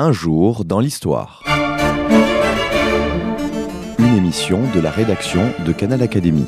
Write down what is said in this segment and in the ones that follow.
Un jour dans l'histoire. Une émission de la rédaction de Canal Académie.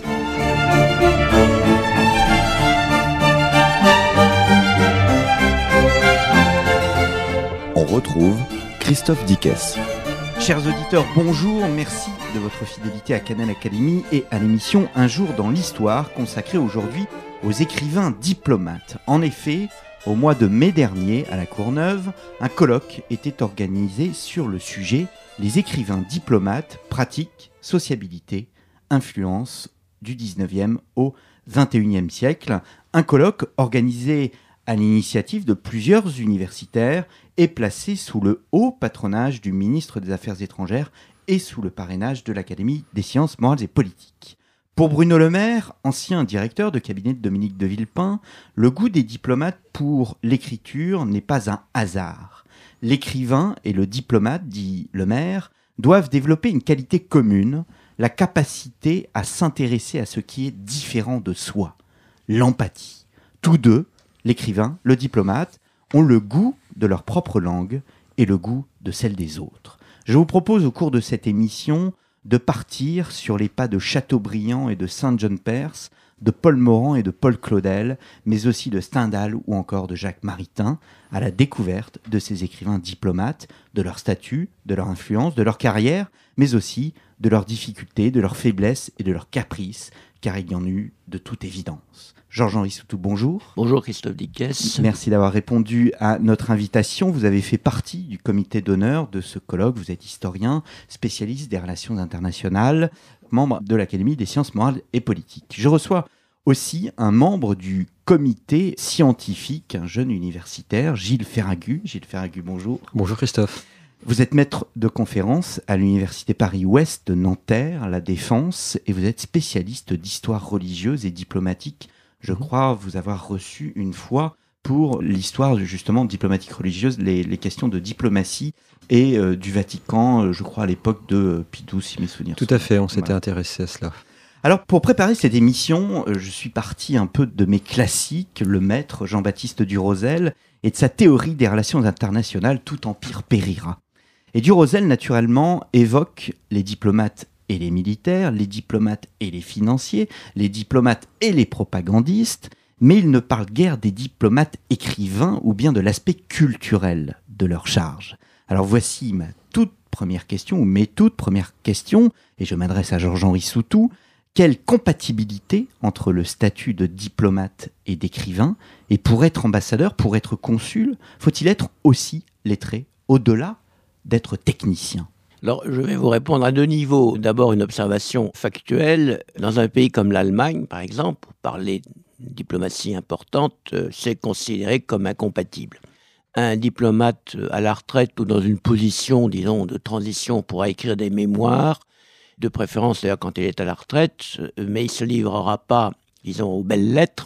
On retrouve Christophe Dickès. Chers auditeurs, bonjour, merci de votre fidélité à Canal Académie et à l'émission Un jour dans l'histoire consacrée aujourd'hui aux écrivains diplomates. En effet, au mois de mai dernier, à la Courneuve, un colloque était organisé sur le sujet « Les écrivains diplomates, pratiques, sociabilité, influence du 19e au 21e siècle ». Un colloque organisé à l'initiative de plusieurs universitaires et placé sous le haut patronage du ministre des Affaires étrangères et sous le parrainage de l'Académie des sciences morales et politiques. Pour Bruno Le Maire, ancien directeur de cabinet de Dominique de Villepin, le goût des diplomates pour l'écriture n'est pas un hasard. L'écrivain et le diplomate, dit Le Maire, doivent développer une qualité commune, la capacité à s'intéresser à ce qui est différent de soi, l'empathie. Tous deux, l'écrivain, le diplomate, ont le goût de leur propre langue et le goût de celle des autres. Je vous propose au cours de cette émission de partir sur les pas de Chateaubriand et de Saint-John-Perse, de Paul Morand et de Paul Claudel, mais aussi de Stendhal ou encore de Jacques Maritain, à la découverte de ces écrivains diplomates, de leur statut, de leur influence, de leur carrière, mais aussi de leurs difficultés, de leurs faiblesses et de leurs caprices, car il y en eut de toute évidence. Georges-Henri Soutou, bonjour. Bonjour Christophe Dickès. Merci d'avoir répondu à notre invitation. Vous avez fait partie du comité d'honneur de ce colloque. Vous êtes historien, spécialiste des relations internationales, membre de l'Académie des sciences morales et politiques. Je reçois aussi un membre du comité scientifique, un jeune universitaire, Gilles Ferragut. Gilles Ferragut, bonjour. Bonjour Christophe. Vous êtes maître de conférence à l'Université Paris-Ouest de Nanterre, à La Défense, et vous êtes spécialiste d'histoire religieuse et diplomatique. Je crois vous avoir reçu une fois pour l'histoire justement diplomatique religieuse, les questions de diplomatie et du Vatican, je crois à l'époque de Pie XII, si mes souvenirs sont Tout à fait, on s'était voilà. intéressé à cela. Alors pour préparer cette émission, je suis parti un peu de mes classiques, le maître Jean-Baptiste Durosel et de sa théorie des relations internationales, tout empire périra. Et Durosel, naturellement, évoque les diplomates et les militaires, les diplomates et les financiers, les diplomates et les propagandistes, mais il ne parle guère des diplomates écrivains ou bien de l'aspect culturel de leur charge. Alors voici ma toute première question, ou mes toutes premières questions, et je m'adresse à Georges-Henri Soutou. Quelle compatibilité entre le statut de diplomate et d'écrivain? Et pour être ambassadeur, pour être consul, faut-il être aussi lettré, au-delà d'être technicien? Alors, je vais vous répondre à deux niveaux. D'abord, une observation factuelle. Dans un pays comme l'Allemagne, par exemple, pour parler de diplomatie importante, c'est considéré comme incompatible. Un diplomate à la retraite ou dans une position, disons, de transition pourra écrire des mémoires, de préférence d'ailleurs quand il est à la retraite, mais il ne se livrera pas, disons, aux belles lettres.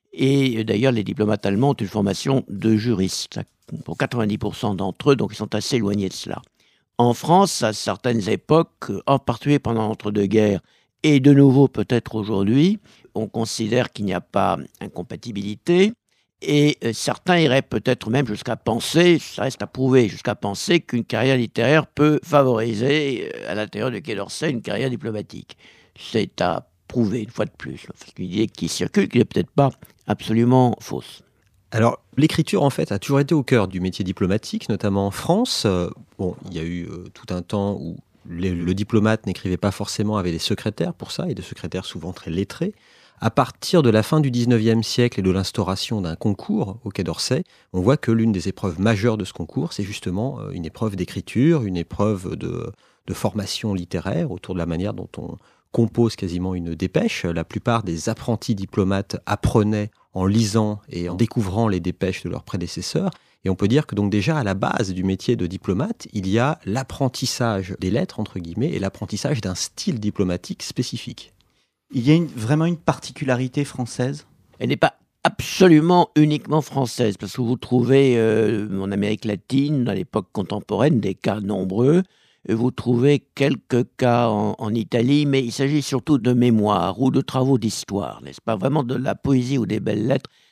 Et d'ailleurs, les diplomates allemands ont une formation de juriste, pour 90% d'entre eux, donc ils sont assez éloignés de cela. En France, à certaines époques, en particulier pendant l'entre-deux-guerres, et de nouveau peut-être aujourd'hui, on considère qu'il n'y a pas incompatibilité, et certains iraient peut-être même jusqu'à penser, ça reste à prouver, jusqu'à penser qu'une carrière littéraire peut favoriser à l'intérieur du Quai d'Orsay une carrière diplomatique. C'est à prouver une fois de plus. C'est une idée qui circule, qui n'est peut-être pas absolument fausse. Alors, l'écriture, en fait, a toujours été au cœur du métier diplomatique, notamment en France. Il y a eu tout un temps où le diplomate n'écrivait pas forcément, avait des secrétaires pour ça, et des secrétaires souvent très lettrés. À partir de la fin du 19e siècle et de l'instauration d'un concours au Quai d'Orsay, on voit que l'une des épreuves majeures de ce concours, c'est justement une épreuve d'écriture, une épreuve de formation littéraire autour de la manière dont on compose quasiment une dépêche. La plupart des apprentis diplomates apprenaient en lisant et en découvrant les dépêches de leurs prédécesseurs. Et on peut dire que donc déjà à la base du métier de diplomate, il y a l'apprentissage des lettres, entre guillemets, et l'apprentissage d'un style diplomatique spécifique. Il y a vraiment une particularité française? Elle n'est pas absolument uniquement française, parce que vous trouvez en Amérique latine, à l'époque contemporaine, des cas nombreux. Vous trouvez quelques cas en Italie, mais il s'agit surtout de mémoires ou de travaux d'histoire, n'est-ce pas? Vraiment de la poésie ou des belles lettres.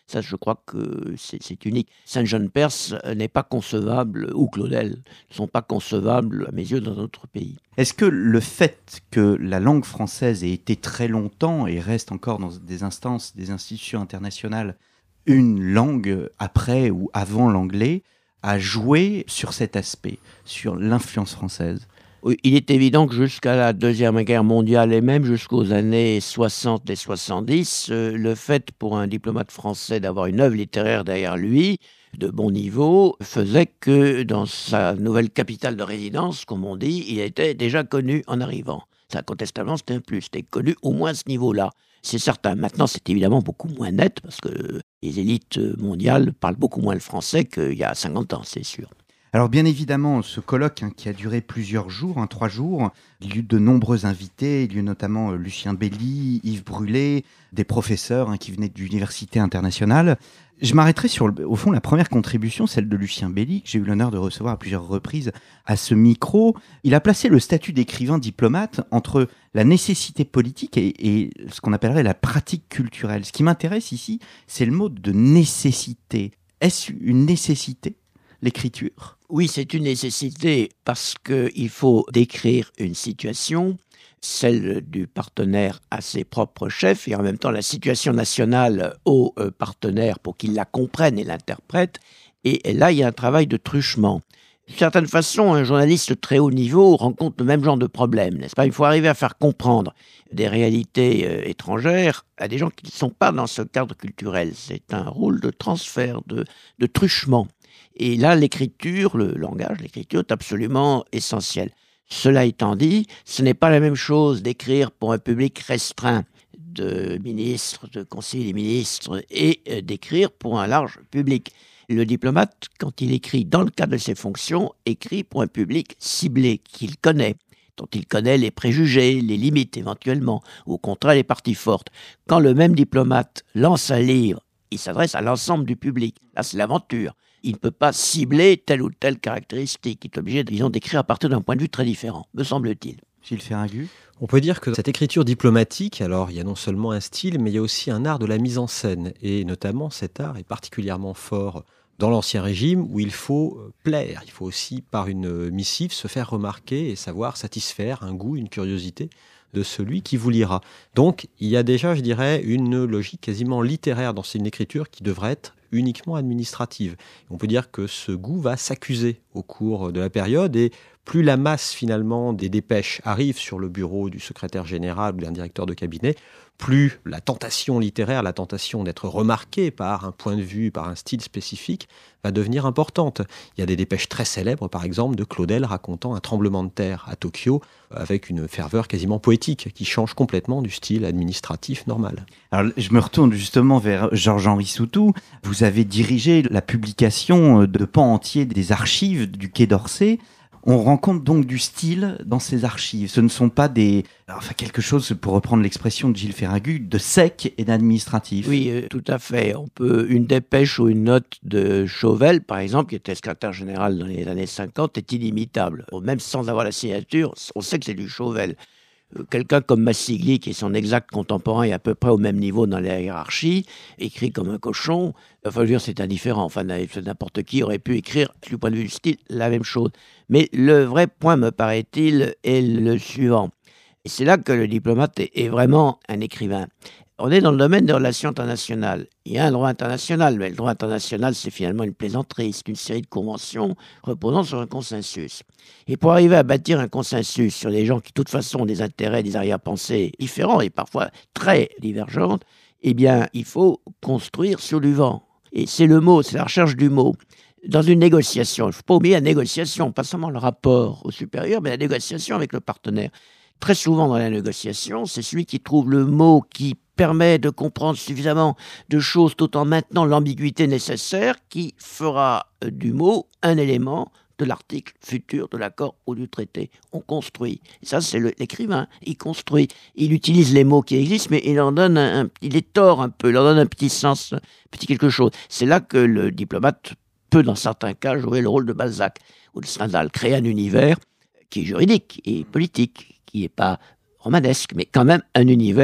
Ça, je crois que c'est unique. Saint-Jean-de-Perse n'est pas concevable, ou Claudel, ne sont pas concevables à mes yeux dans notre pays. Est-ce que le fait que la langue française ait été très longtemps et reste encore dans des instances, des institutions internationales, une langue après ou avant l'anglais, a joué sur cet aspect, sur l'influence française? Oui, il est évident que jusqu'à la Deuxième Guerre mondiale et même jusqu'aux années 60 et 70, le fait pour un diplomate français d'avoir une œuvre littéraire derrière lui, de bon niveau, faisait que dans sa nouvelle capitale de résidence, comme on dit, il était déjà connu en arrivant. Ça, incontestablement, c'était un plus. C'était connu au moins à ce niveau-là. C'est certain. Maintenant, c'est évidemment beaucoup moins net parce que les élites mondiales parlent beaucoup moins le français qu'il y a 50 ans, c'est sûr. Alors bien évidemment, ce colloque qui a duré plusieurs jours, 3 jours, il y a eu de nombreux invités, il y a eu notamment Lucien Belli, Yves Brûlé, des professeurs qui venaient d'universités internationales. Je m'arrêterai sur, au fond, la première contribution, celle de Lucien Belli, que j'ai eu l'honneur de recevoir à plusieurs reprises à ce micro. Il a placé le statut d'écrivain diplomate entre la nécessité politique et ce qu'on appellerait la pratique culturelle. Ce qui m'intéresse ici, c'est le mot de nécessité. Est-ce une nécessité, l'écriture ? Oui, c'est une nécessité parce qu'il faut décrire une situation, celle du partenaire à ses propres chefs, et en même temps la situation nationale aux partenaires pour qu'ils la comprennent et l'interprètent. Et là, il y a un travail de truchement. D'une certaine façon, un journaliste de très haut niveau rencontre le même genre de problème, n'est-ce pas ? Il faut arriver à faire comprendre des réalités étrangères à des gens qui ne sont pas dans ce cadre culturel. C'est un rôle de transfert, de truchement. Et là, l'écriture, le langage, l'écriture est absolument essentiel. Cela étant dit, ce n'est pas la même chose d'écrire pour un public restreint de ministres, de conseillers des ministres, et d'écrire pour un large public. Le diplomate, quand il écrit dans le cadre de ses fonctions, écrit pour un public ciblé, qu'il connaît, dont il connaît les préjugés, les limites éventuellement, ou au contraire les parties fortes. Quand le même diplomate lance un livre, il s'adresse à l'ensemble du public. Là, c'est l'aventure. Il ne peut pas cibler telle ou telle caractéristique. Il est obligé, disons, d'écrire à partir d'un point de vue très différent, me semble-t-il. Gilles Ferragut ? On peut dire que cette écriture diplomatique, alors il y a non seulement un style, mais il y a aussi un art de la mise en scène. Et notamment, cet art est particulièrement fort dans l'Ancien Régime, où il faut plaire. Il faut aussi, par une missive, se faire remarquer et savoir satisfaire un goût, une curiosité de celui qui vous lira. Donc, il y a déjà, je dirais, une logique quasiment littéraire dans une écriture qui devrait être uniquement administrative. On peut dire que ce goût va s'accuser au cours de la période et plus la masse finalement des dépêches arrive sur le bureau du secrétaire général ou d'un directeur de cabinet, plus la tentation littéraire, la tentation d'être remarqué par un point de vue, par un style spécifique, va devenir importante. Il y a des dépêches très célèbres, par exemple, de Claudel racontant un tremblement de terre à Tokyo avec une ferveur quasiment poétique qui change complètement du style administratif normal. Alors, je me retourne justement vers Georges-Henri Soutou. Vous avez dirigé la publication de pans entiers des archives du Quai d'Orsay. On rencontre donc du style dans ces archives. Ce ne sont pas quelque chose, pour reprendre l'expression de Gilles Ferragut, de sec et d'administratif. Oui, tout à fait. Une dépêche ou une note de Chauvel, par exemple, qui était secrétaire général dans les années 50, est inimitable. Même sans avoir la signature, on sait que c'est du Chauvel. Quelqu'un comme Massigli, qui est son exact contemporain et à peu près au même niveau dans la hiérarchie, écrit comme un cochon. Enfin, je veux dire, c'est indifférent. Enfin, n'importe qui aurait pu écrire, du point de vue du style, la même chose. Mais le vrai point, me paraît-il, est le suivant. Et c'est là que le diplomate est vraiment un écrivain. On est dans le domaine des relations internationales. Il y a un droit international, mais le droit international, c'est finalement une plaisanterie. C'est une série de conventions reposant sur un consensus. Et pour arriver à bâtir un consensus sur des gens qui, de toute façon, ont des intérêts, des arrière-pensées différents et parfois très divergentes, eh bien, il faut construire sur du vent. Et c'est le mot, c'est la recherche du mot. Dans une négociation, il ne faut pas oublier la négociation, pas seulement le rapport au supérieur, mais la négociation avec le partenaire. Très souvent dans la négociation, c'est celui qui trouve le mot qui permet de comprendre suffisamment de choses tout en maintenant l'ambiguïté nécessaire qui fera du mot un élément de l'article futur de l'accord ou du traité. On construit. Et ça, c'est l'écrivain. Il construit. Il utilise les mots qui existent, mais il leur donne il les tord un peu, il leur donne un petit sens, un petit quelque chose. C'est là que le diplomate peut, dans certains cas, jouer le rôle de Balzac ou de Stendhal, créer un univers qui est juridique et politique, qui n'est pas romanesque, mais quand même un univers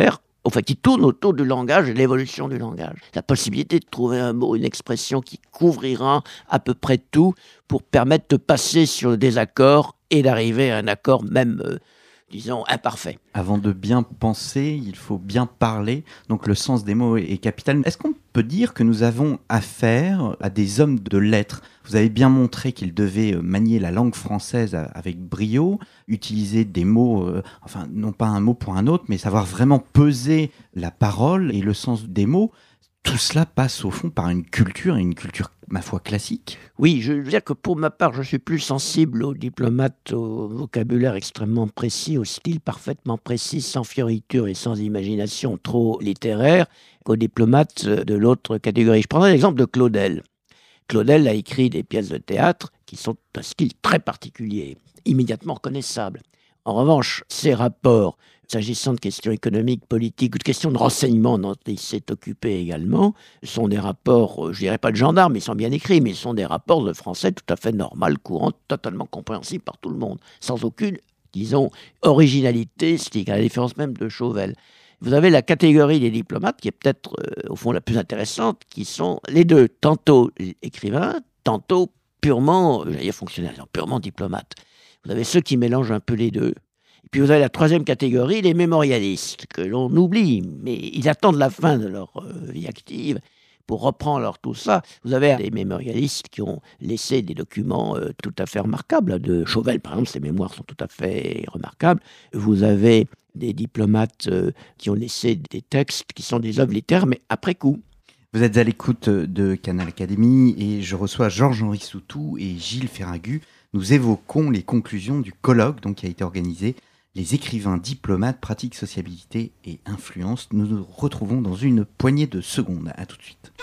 En fait, qui tourne autour du langage et de l'évolution du langage. La possibilité de trouver un mot, une expression qui couvrira à peu près tout pour permettre de passer sur le désaccord et d'arriver à un accord même, disons, imparfait. Avant de bien penser, il faut bien parler. Donc le sens des mots est capital. Est-ce qu'on peut dire que nous avons affaire à des hommes de lettres ? Vous avez bien montré qu'ils devaient manier la langue française avec brio, utiliser des mots, enfin non pas un mot pour un autre, mais savoir vraiment peser la parole et le sens des mots. Tout cela passe au fond par une culture, et une culture, ma foi, classique. Oui, je veux dire que pour ma part, je suis plus sensible aux diplomates, au vocabulaire extrêmement précis, au style parfaitement précis, sans fioriture et sans imagination trop littéraire, qu'aux diplomates de l'autre catégorie. Je prendrai l'exemple de Claudel. Claudel a écrit des pièces de théâtre qui sont d'un style très particulier, immédiatement reconnaissable. En revanche, ses rapports, s'agissant de questions économiques, politiques ou de questions de renseignement dont il s'est occupé également, sont des rapports, je dirais pas de gendarmes, ils sont bien écrits, mais ils sont des rapports de français tout à fait normal, courant, totalement compréhensibles par tout le monde, sans aucune, disons, originalité, c'est à la différence même de Chauvel. Vous avez la catégorie des diplomates qui est peut-être, au fond, la plus intéressante, qui sont les deux, tantôt écrivains, tantôt purement, j'allais dire fonctionnaires, purement diplomates. Vous avez ceux qui mélangent un peu les deux. Et puis vous avez la troisième catégorie, les mémorialistes, que l'on oublie, mais ils attendent la fin de leur vie active pour reprendre tout ça. Vous avez des mémorialistes qui ont laissé des documents tout à fait remarquables. De Chauvel, par exemple, ses mémoires sont tout à fait remarquables. Vous avez des diplomates qui ont laissé des textes qui sont des œuvres littéraires, mais après coup. Vous êtes à l'écoute de Canal Académie et je reçois Georges-Henri Soutou et Gilles Ferragu. Nous évoquons les conclusions du colloque qui a été organisé « Les écrivains diplomates, pratiques, sociabilité et influence ». Nous nous retrouvons dans une poignée de secondes. À tout de suite.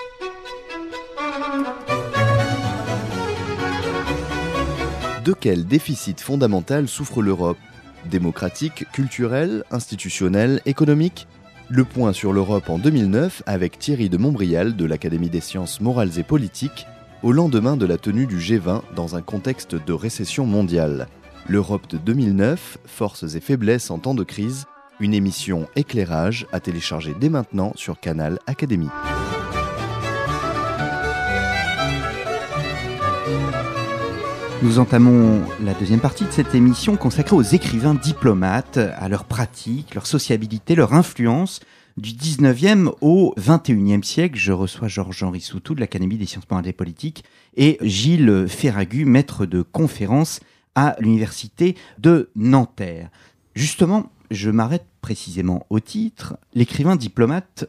De quel déficit fondamental souffre l'Europe ? Démocratique, culturel, institutionnel, économique ? Le point sur l'Europe en 2009 avec Thierry de Montbrial de l'Académie des sciences morales et politiques, au lendemain de la tenue du G20 dans un contexte de récession mondiale. L'Europe de 2009, forces et faiblesses en temps de crise, une émission éclairage à télécharger dès maintenant sur Canal Académie. Nous entamons la deuxième partie de cette émission consacrée aux écrivains diplomates, à leur pratique, leur sociabilité, leur influence du 19e au 21e siècle. Je reçois Georges-Henri Soutou de l'Académie des sciences morales et politiques et Gilles Ferragu, maître de conférence à l'Université de Nanterre. Justement, je m'arrête précisément au titre « L'écrivain diplomate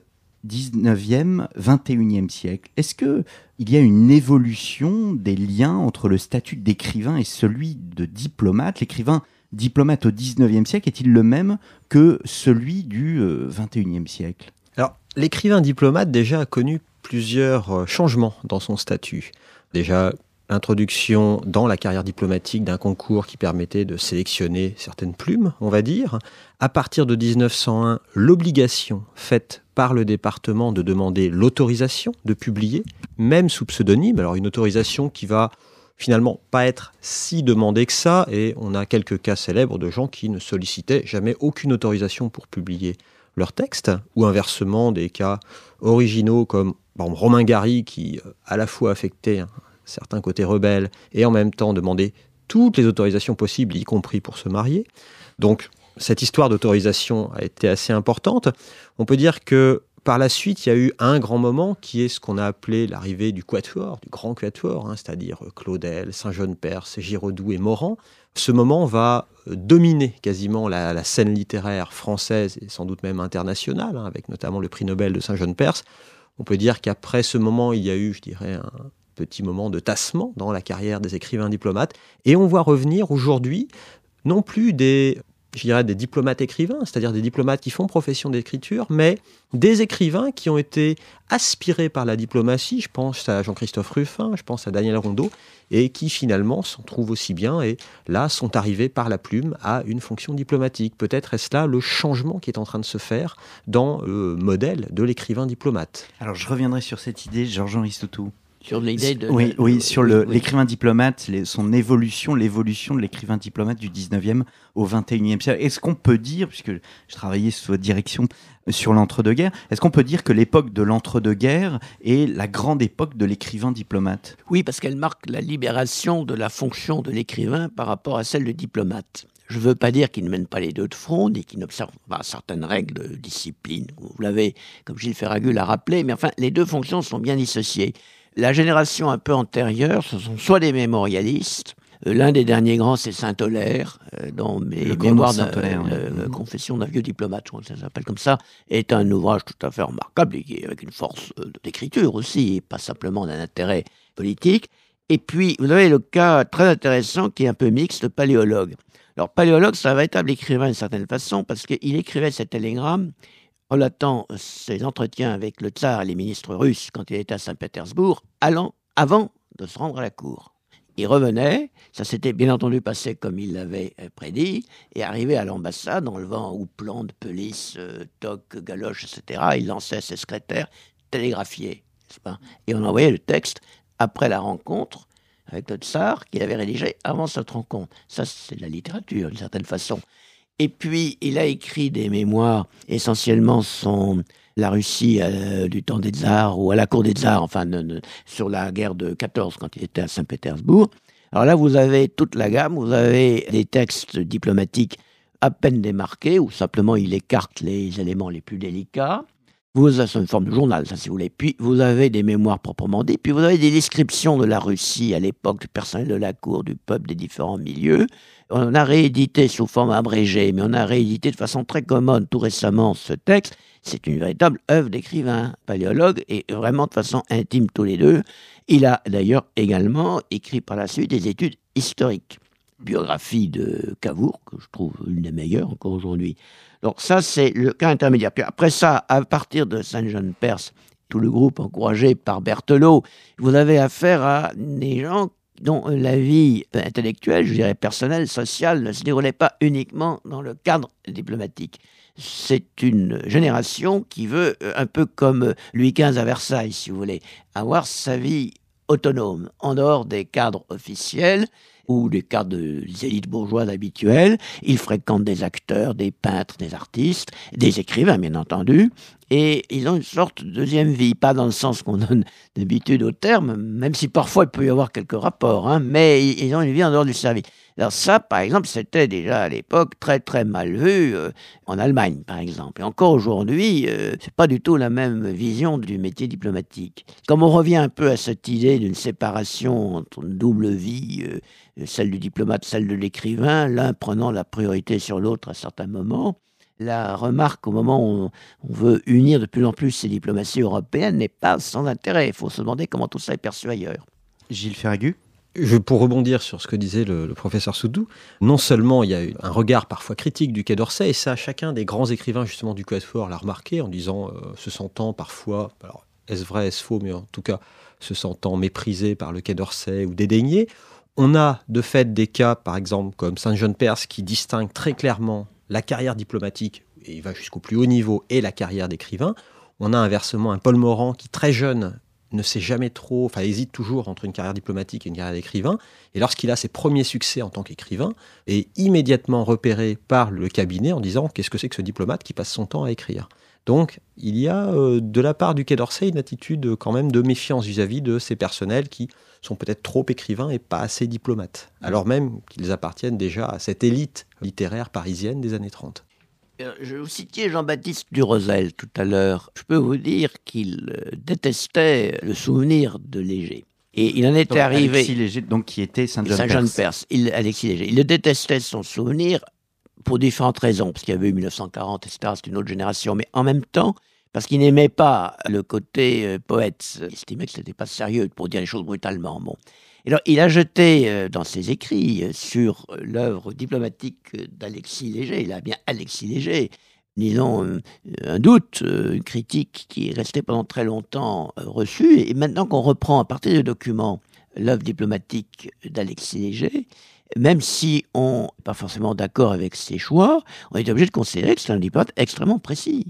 19e, 21e siècle ». Est-ce qu'il y a une évolution des liens entre le statut d'écrivain et celui de diplomate ? L'écrivain diplomate au 19e siècle est-il le même que celui du 21e siècle ? Alors, l'écrivain diplomate déjà a connu plusieurs changements dans son statut. Déjà, l'introduction dans la carrière diplomatique d'un concours qui permettait de sélectionner certaines plumes, on va dire. À partir de 1901, l'obligation faite par le département de demander l'autorisation de publier, même sous pseudonyme. Alors une autorisation qui va finalement pas être si demandée que ça, et on a quelques cas célèbres de gens qui ne sollicitaient jamais aucune autorisation pour publier leur texte, ou inversement des cas originaux comme par exemple, Romain Gary qui à la fois affectait certains côtés rebelles et en même temps demandait toutes les autorisations possibles, y compris pour se marier. Donc cette histoire d'autorisation a été assez importante. On peut dire que par la suite, il y a eu un grand moment qui est ce qu'on a appelé l'arrivée du quatuor, du grand quatuor, c'est-à-dire Claudel, Saint-Jean-de-Perse, Giraudoux et Morand. Ce moment va dominer quasiment la scène littéraire française et sans doute même internationale, avec notamment le prix Nobel de Saint-Jean-de-Perse. On peut dire qu'après ce moment, il y a eu, je dirais, un petit moment de tassement dans la carrière des écrivains diplomates. Et on voit revenir aujourd'hui non plus des diplomates écrivains, c'est-à-dire des diplomates qui font profession d'écriture, mais des écrivains qui ont été aspirés par la diplomatie. Je pense à Jean-Christophe Ruffin, je pense à Daniel Rondeau, et qui finalement s'en trouvent aussi bien et là sont arrivés par la plume à une fonction diplomatique. Peut-être est-ce là le changement qui est en train de se faire dans le modèle de l'écrivain diplomate. Alors je reviendrai sur cette idée, Georges-Henri Soutou. Sur l'idée de... Oui, sur l'écrivain diplomate, son évolution, l'évolution de l'écrivain diplomate du 19e au 21e siècle. Est-ce qu'on peut dire, puisque je travaillais sous votre direction sur l'entre-deux-guerres, est-ce qu'on peut dire que l'époque de l'entre-deux-guerres est la grande époque de l'écrivain diplomate ? Oui, parce qu'elle marque la libération de la fonction de l'écrivain par rapport à celle de diplomate. Je ne veux pas dire qu'il ne mène pas les deux de front, ni qu'il n'observe pas certaines règles de discipline. Vous l'avez, comme Gilles Ferragut l'a rappelé, mais enfin, les deux fonctions sont bien dissociées. La génération un peu antérieure, ce sont soit des mémorialistes, l'un des derniers grands, c'est Saint-Olaire, dont mes mémoires de Confession d'un vieux diplomate, je crois que ça s'appelle comme ça, est un ouvrage tout à fait remarquable, et avec une force d'écriture aussi, et pas simplement d'un intérêt politique. Et puis, vous avez le cas très intéressant qui est un peu mixte, le paléologue. Alors, paléologue, c'est un véritable écrivain d'une certaine façon, parce qu'il écrivait cet télégramme relatant ses entretiens avec le tsar et les ministres russes quand il était à Saint-Pétersbourg, avant de se rendre à la cour. Il revenait, ça s'était bien entendu passé comme il l'avait prédit, et arrivé à l'ambassade, enlevant houppelande, pelisse, toque, galoche, etc., il lançait ses secrétaires télégraphiés, n'est-ce pas ? Et on envoyait le texte après la rencontre avec le tsar qu'il avait rédigé avant cette rencontre. Ça, c'est de la littérature, d'une certaine façon. Et puis, il a écrit des mémoires, essentiellement la Russie du temps des tsars, ou à la cour des tsars, enfin, sur la guerre de 14, quand il était à Saint-Pétersbourg. Alors là, vous avez toute la gamme, vous avez des textes diplomatiques à peine démarqués, où simplement il écarte les éléments les plus délicats. C'est une forme de journal, ça, si vous voulez. Puis, vous avez des mémoires proprement dites. Puis, vous avez des descriptions de la Russie à l'époque, du personnel de la cour, du peuple, des différents milieux. On a réédité sous forme abrégée, mais on a réédité de façon très commode tout récemment ce texte. C'est une véritable œuvre d'écrivain, paléologue, et vraiment de façon intime tous les deux. Il a d'ailleurs également écrit par la suite des études historiques. Biographie de Cavour, que je trouve une des meilleures encore aujourd'hui. Donc ça, c'est le cas intermédiaire. Puis après ça, à partir de Saint-Jean-de-Perse, tout le groupe encouragé par Berthelot, vous avez affaire à des gens dont la vie intellectuelle, je dirais personnelle, sociale, ne se déroulait pas uniquement dans le cadre diplomatique. C'est une génération qui veut, un peu comme Louis XV à Versailles, si vous voulez, avoir sa vie autonome, en dehors des cadres officiels, ou des cadres des élites bourgeoises habituelles. Ils fréquentent des acteurs, des peintres, des artistes, des écrivains, bien entendu, et ils ont une sorte de deuxième vie, pas dans le sens qu'on donne d'habitude au terme, même si parfois il peut y avoir quelques rapports, mais ils ont une vie en dehors du service. Alors ça, par exemple, c'était déjà à l'époque très très mal vu en Allemagne, par exemple. Et encore aujourd'hui, c'est pas du tout la même vision du métier diplomatique. Comme on revient un peu à cette idée d'une séparation entre une double vie, celle du diplomate, celle de l'écrivain, l'un prenant la priorité sur l'autre à certains moments, la remarque au moment où on veut unir de plus en plus ces diplomaties européennes n'est pas sans intérêt. Il faut se demander comment tout ça est perçu ailleurs. Gilles Ferragut ? Pour rebondir sur ce que disait le professeur Soudou, non seulement il y a eu un regard parfois critique du Quai d'Orsay, et ça, chacun des grands écrivains justement du Quai d'Orsay l'a remarqué en disant, se sentant parfois, alors est-ce vrai, est-ce faux, mais en tout cas se sentant méprisé par le Quai d'Orsay ou dédaigné. On a de fait des cas, par exemple, comme Saint-Jean-de-Perse, qui distingue très clairement la carrière diplomatique, et il va jusqu'au plus haut niveau, et la carrière d'écrivain. On a inversement un Paul Morand qui, très jeune, ne sait jamais trop, hésite toujours entre une carrière diplomatique et une carrière d'écrivain. Et lorsqu'il a ses premiers succès en tant qu'écrivain, est immédiatement repéré par le cabinet en disant « Qu'est-ce que c'est que ce diplomate qui passe son temps à écrire ?» Donc, il y a de la part du Quai d'Orsay une attitude quand même de méfiance vis-à-vis de ces personnels qui sont peut-être trop écrivains et pas assez diplomates, alors même qu'ils appartiennent déjà à cette élite littéraire parisienne des années 30. Je vous citais Jean-Baptiste Durosel tout à l'heure. Je peux vous dire qu'il détestait le souvenir de Léger. Et il en était arrivé... Alexis Léger, donc qui était Saint-Jean-de-Perse. Alexis Léger. Il le détestait son souvenir pour différentes raisons, parce qu'il y avait eu 1940, etc., c'est une autre génération, mais en même temps, parce qu'il n'aimait pas le côté poète. Il estimait que ce n'était pas sérieux pour dire les choses brutalement. Bon. Et alors, il a jeté dans ses écrits sur l'œuvre diplomatique d'Alexis Léger, il a bien Alexis Léger, disons, un doute, une critique qui est restée pendant très longtemps reçue, et maintenant qu'on reprend à partir des documents l'œuvre diplomatique d'Alexis Léger, même si on n'est pas forcément d'accord avec ses choix, on est obligé de considérer que c'est un diplomate extrêmement précis.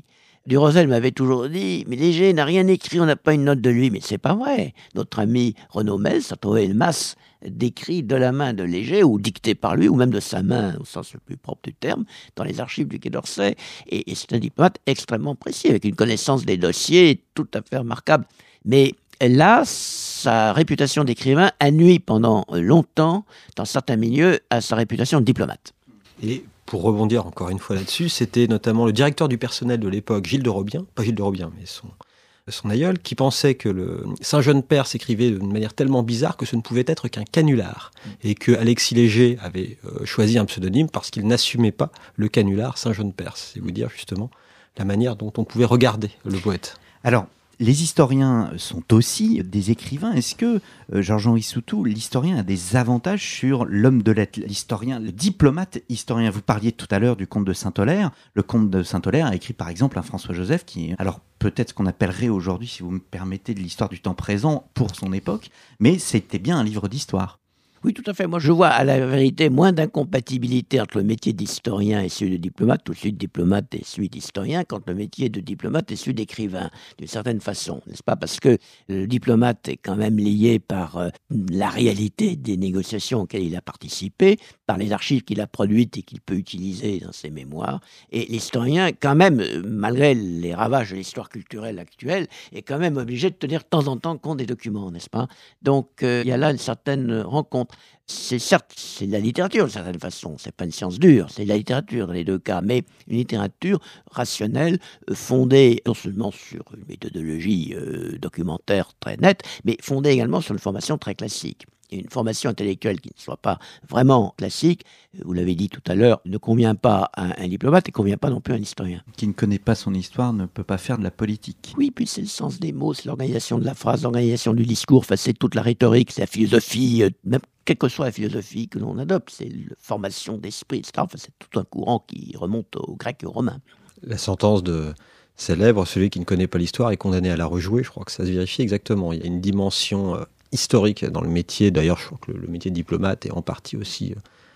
Rosel m'avait toujours dit « Mais Léger n'a rien écrit, on n'a pas une note de lui. » Mais c'est pas vrai. Notre ami Renaud Mels a trouvé une masse d'écrits de la main de Léger, ou dictés par lui, ou même de sa main, au sens le plus propre du terme, dans les archives du Quai d'Orsay. Et c'est un diplomate extrêmement précis, avec une connaissance des dossiers tout à fait remarquable. Mais là, sa réputation d'écrivain a nui pendant longtemps, dans certains milieux, à sa réputation de diplomate. Et pour rebondir encore une fois là-dessus, c'était notamment le directeur du personnel de l'époque, Gilles de Robien, pas Gilles de Robien, mais son aïeul, qui pensait que le Saint-Jean-Père s'écrivait d'une manière tellement bizarre que ce ne pouvait être qu'un canular. Et que Alexis Léger avait choisi un pseudonyme parce qu'il n'assumait pas le canular Saint-Jean-Père. C'est vous dire justement la manière dont on pouvait regarder le poète. Alors, les historiens sont aussi des écrivains. Est-ce que, Georges-Henri Soutou, l'historien a des avantages sur l'homme de lettres, l'historien, le diplomate historien? Vous parliez tout à l'heure du comte de Saint-Hilaire. Le comte de Saint-Hilaire a écrit par exemple un François-Joseph qui, alors peut-être ce qu'on appellerait aujourd'hui, si vous me permettez, de l'histoire du temps présent pour son époque, mais c'était bien un livre d'histoire. Oui, tout à fait. Moi, je vois à la vérité moins d'incompatibilité entre le métier d'historien et celui de diplomate, ou celui de diplomate et celui d'historien, quand le métier de diplomate et celui d'écrivain, d'une certaine façon, n'est-ce pas? Parce que le diplomate est quand même lié par la réalité des négociations auxquelles il a participé, par les archives qu'il a produites et qu'il peut utiliser dans ses mémoires. Et l'historien, quand même, malgré les ravages de l'histoire culturelle actuelle, est quand même obligé de tenir de temps en temps compte des documents, n'est-ce pas? Donc, il y a là une certaine rencontre. C'est certes, c'est de la littérature d'une certaine façon, c'est pas une science dure, c'est de la littérature dans les deux cas, mais une littérature rationnelle, fondée non seulement sur une méthodologie documentaire très nette, mais fondée également sur une formation très classique. Et une formation intellectuelle qui ne soit pas vraiment classique, vous l'avez dit tout à l'heure, ne convient pas à un diplomate et ne convient pas non plus à un historien. Qui ne connaît pas son histoire ne peut pas faire de la politique. Oui, puis c'est le sens des mots, c'est l'organisation de la phrase, l'organisation du discours, enfin, c'est toute la rhétorique, c'est la philosophie, même quelle que soit la philosophie que l'on adopte, c'est la formation d'esprit, etc. Enfin, c'est tout un courant qui remonte aux Grecs et aux Romains. La sentence de célèbre, celui qui ne connaît pas l'histoire est condamné à la rejouer, je crois que ça se vérifie exactement. Il y a une dimension historique dans le métier. D'ailleurs, je crois que le métier de diplomate est en partie aussi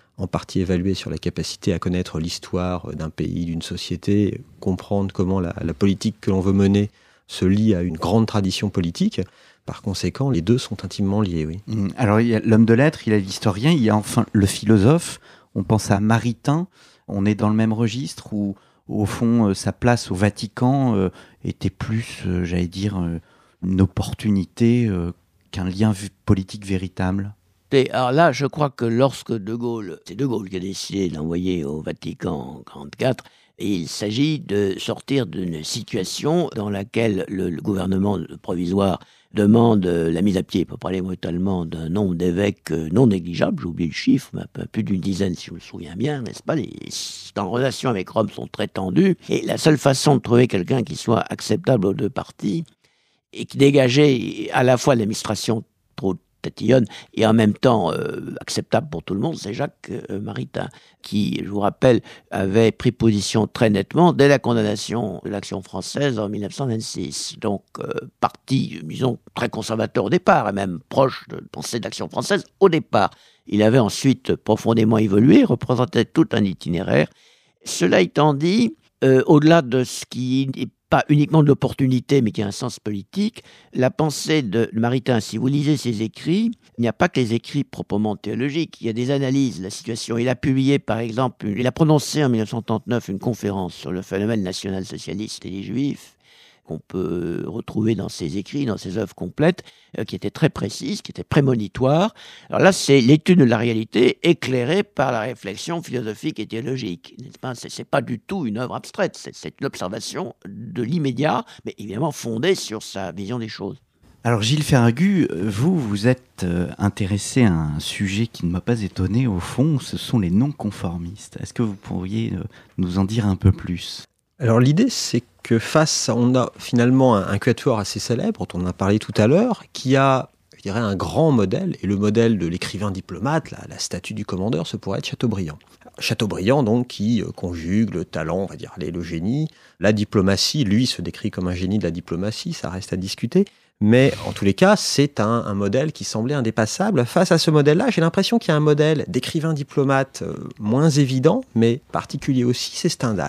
évalué sur la capacité à connaître l'histoire d'un pays, d'une société, comprendre comment la politique que l'on veut mener se lie à une grande tradition politique. Par conséquent, les deux sont intimement liés, oui. Alors, il y a l'homme de lettres, il y a l'historien, il y a enfin le philosophe. On pense à Maritain. On est dans le même registre où, au fond, sa place au Vatican était plus, j'allais dire, une opportunité qu'un lien politique véritable. Et alors là, je crois que lorsque c'est De Gaulle qui a décidé d'envoyer au Vatican en 1944, il s'agit de sortir d'une situation dans laquelle le gouvernement provisoire demande la mise à pied, pour parler brutalement, d'un nombre d'évêques non négligeable, j'ai oublié le chiffre, mais un peu plus d'une dizaine si je me souviens bien, n'est-ce pas? Les relations avec Rome sont très tendues, et la seule façon de trouver quelqu'un qui soit acceptable aux deux parties, et qui dégageait à la fois l'administration trop tatillonne et en même temps acceptable pour tout le monde, c'est Jacques Maritain, qui, je vous rappelle, avait pris position très nettement dès la condamnation de l'Action française en 1926. Donc, parti, disons, très conservateur au départ, et même proche de pensée de l'Action française au départ. Il avait ensuite profondément évolué, représentait tout un itinéraire. Cela étant dit, au-delà de ce qui est pas uniquement de l'opportunité, mais qui a un sens politique, la pensée de Maritain, si vous lisez ses écrits, il n'y a pas que les écrits proprement théologiques, il y a des analyses de la situation. Il a publié, par exemple, il a prononcé en 1939 une conférence sur le phénomène national-socialiste et les Juifs, qu'on peut retrouver dans ses écrits, dans ses œuvres complètes, qui étaient très précises, qui étaient prémonitoires. Alors là, c'est l'étude de la réalité éclairée par la réflexion philosophique et théologique. C'est pas du tout une œuvre abstraite, c'est l'observation de l'immédiat, mais évidemment fondée sur sa vision des choses. Alors Gilles Ferragut, vous êtes intéressé à un sujet qui ne m'a pas étonné au fond, ce sont les non-conformistes. Est-ce que vous pourriez nous en dire un peu plus ? Alors l'idée, c'est que on a finalement un quatuor assez célèbre, dont on a parlé tout à l'heure, qui a, je dirais, un grand modèle, et le modèle de l'écrivain diplomate, la statue du commandeur, ce pourrait être Chateaubriand. Chateaubriand, donc, qui conjugue le talent, on va dire, le génie, la diplomatie. Lui se décrit comme un génie de la diplomatie, ça reste à discuter. Mais en tous les cas, c'est un modèle qui semblait indépassable. Face à ce modèle-là, j'ai l'impression qu'il y a un modèle d'écrivain diplomate moins évident, mais particulier aussi, c'est Stendhal.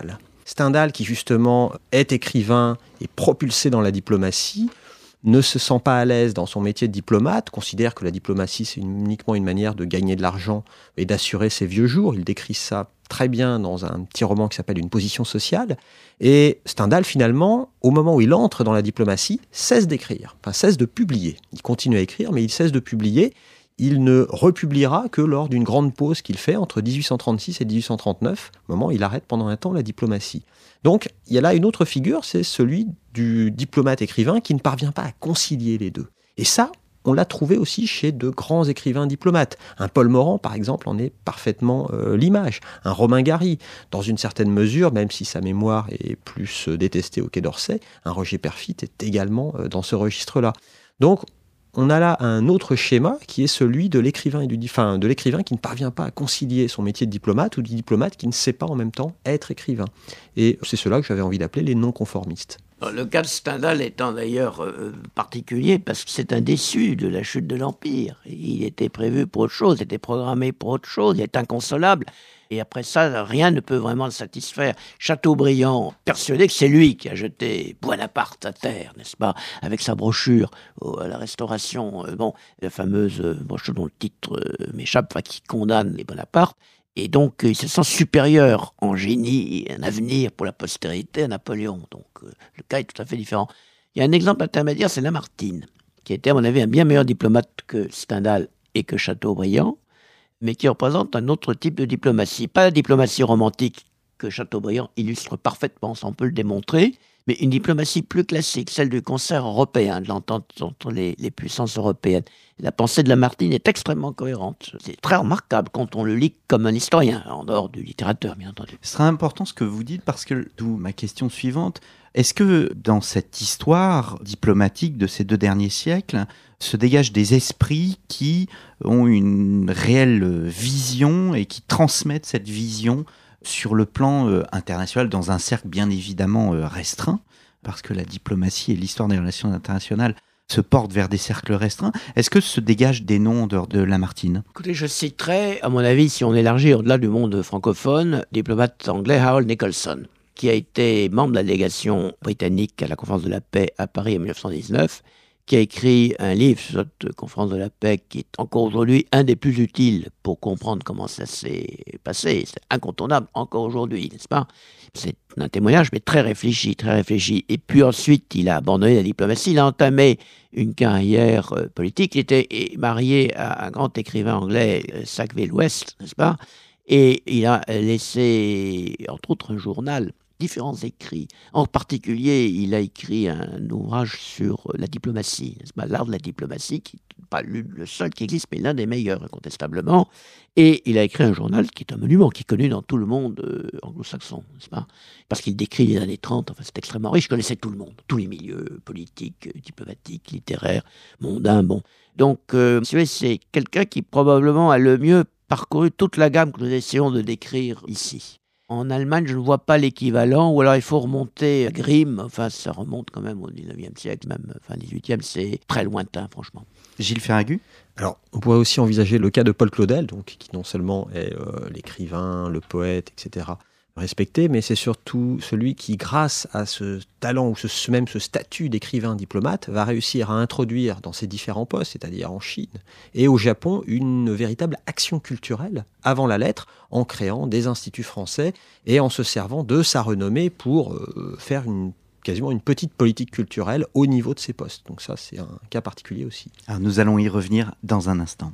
Stendhal, qui justement est écrivain et propulsé dans la diplomatie, ne se sent pas à l'aise dans son métier de diplomate, considère que la diplomatie, c'est uniquement une manière de gagner de l'argent et d'assurer ses vieux jours. Il décrit ça très bien dans un petit roman qui s'appelle « Une position sociale ». Et Stendhal, finalement, au moment où il entre dans la diplomatie, cesse d'écrire, cesse de publier. Il continue à écrire, mais il cesse de publier. Il ne republiera que lors d'une grande pause qu'il fait entre 1836 et 1839, au moment où il arrête pendant un temps la diplomatie. Donc, il y a là une autre figure, c'est celui du diplomate écrivain qui ne parvient pas à concilier les deux. Et ça, on l'a trouvé aussi chez de grands écrivains diplomates. Un Paul Morand, par exemple, en est parfaitement l'image. Un Romain Gary, dans une certaine mesure, même si sa mémoire est plus détestée au Quai d'Orsay, un Roger Perfit est également dans ce registre-là. Donc, on a là un autre schéma qui est celui de l'écrivain de l'écrivain qui ne parvient pas à concilier son métier de diplomate ou du diplomate qui ne sait pas en même temps être écrivain. Et c'est cela que j'avais envie d'appeler les non-conformistes. Le cas de Stendhal étant d'ailleurs particulier parce que c'est un déçu de la chute de l'Empire. Il était prévu pour autre chose, il était programmé pour autre chose, il est inconsolable. Et après ça, rien ne peut vraiment le satisfaire. Chateaubriand, persuadé que c'est lui qui a jeté Buonaparte à terre, n'est-ce pas, avec sa brochure à la Restauration, la fameuse brochure dont le titre m'échappe, qui condamne les Bonaparte. Et donc, il se sent supérieur en génie, un avenir pour la postérité à Napoléon. Donc, le cas est tout à fait différent. Il y a un exemple intermédiaire, c'est Lamartine, qui était, à mon avis, un bien meilleur diplomate que Stendhal et que Chateaubriand, mais qui représente un autre type de diplomatie. Pas la diplomatie romantique que Chateaubriand illustre parfaitement, ça on peut le démontrer, mais une diplomatie plus classique, celle du concert européen, de l'entente entre les puissances européennes. La pensée de Lamartine est extrêmement cohérente. C'est très remarquable quand on le lit comme un historien, en dehors du littérateur, bien entendu. Ce sera important ce que vous dites, parce que, d'où ma question suivante, est-ce que dans cette histoire diplomatique de ces 2 derniers siècles, se dégagent des esprits qui ont une réelle vision et qui transmettent cette vision sur le plan international, dans un cercle bien évidemment restreint, parce que la diplomatie et l'histoire des relations internationales se portent vers des cercles restreints. Est-ce que se dégagent des noms de Lamartine ? Écoutez, je citerai, à mon avis, si on élargit au-delà du monde francophone, le diplomate anglais Harold Nicolson, qui a été membre de la délégation britannique à la conférence de la paix à Paris en 1919, qui a écrit un livre sur cette conférence de la paix qui est encore aujourd'hui un des plus utiles pour comprendre comment ça s'est passé. C'est incontournable encore aujourd'hui, n'est-ce pas ? C'est un témoignage, mais très réfléchi, très réfléchi. Et puis ensuite, il a abandonné la diplomatie, il a entamé une carrière politique. Il était marié à un grand écrivain anglais, Sackville West, n'est-ce pas ? Et il a laissé, entre autres, un journal, différents écrits. En particulier, il a écrit un ouvrage sur la diplomatie, n'est-ce pas, l'art de la diplomatie, qui n'est pas le seul qui existe, mais l'un des meilleurs, incontestablement. Et il a écrit un journal qui est un monument, qui est connu dans tout le monde anglo-saxon, n'est-ce pas ? Parce qu'il décrit les années 30, c'est extrêmement riche, il connaissait tout le monde, tous les milieux politiques, diplomatiques, littéraires, mondains, Donc, c'est quelqu'un qui probablement a le mieux parcouru toute la gamme que nous essayons de décrire ici. En Allemagne, je ne vois pas l'équivalent, ou alors il faut remonter à Grimm, ça remonte quand même au 19e siècle, même fin 18e, c'est très lointain, franchement. Gilles Ferragut ? Alors, on pourrait aussi envisager le cas de Paul Claudel, donc, qui non seulement est l'écrivain, le poète, etc., respecté, mais c'est surtout celui qui, grâce à ce talent ou ce statut d'écrivain diplomate, va réussir à introduire dans ses différents postes, c'est-à-dire en Chine et au Japon, une véritable action culturelle avant la lettre, en créant des instituts français et en se servant de sa renommée pour faire quasiment une petite politique culturelle au niveau de ses postes. Donc ça, c'est un cas particulier aussi. Alors nous allons y revenir dans un instant.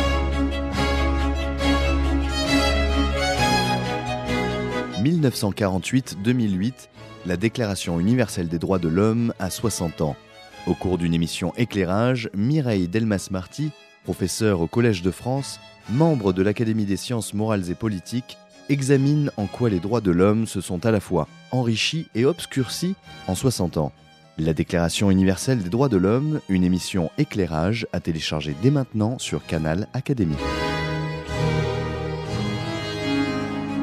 « 1948-2008, la Déclaration universelle des droits de l'homme a 60 ans. Au cours d'une émission Éclairage, Mireille Delmas-Marty, professeure au Collège de France, membre de l'Académie des sciences morales et politiques, examine en quoi les droits de l'homme se sont à la fois enrichis et obscurcis en 60 ans. La Déclaration universelle des droits de l'homme, une émission Éclairage à télécharger dès maintenant sur Canal Académie.